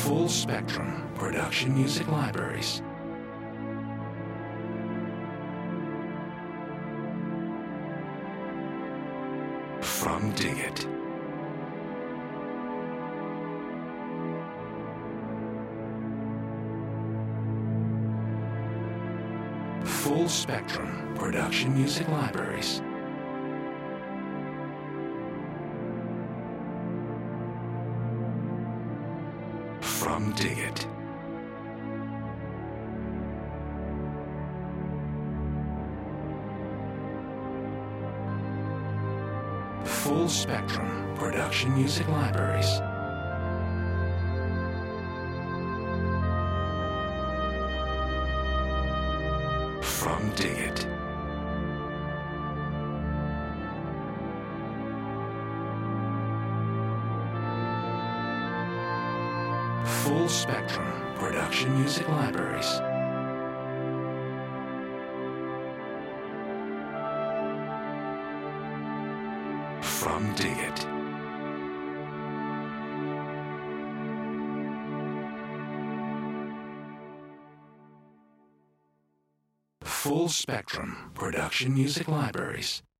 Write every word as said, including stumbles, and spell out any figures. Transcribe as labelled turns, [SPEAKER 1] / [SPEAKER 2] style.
[SPEAKER 1] Full Spectrum Production Music Libraries. From Dig It. Full Spectrum Production Music Libraries. From Dig It. Full Spectrum Production Music Libraries. From Dig It. Full Spectrum Production Music Libraries. From Dig It. Full Spectrum Production Music Libraries.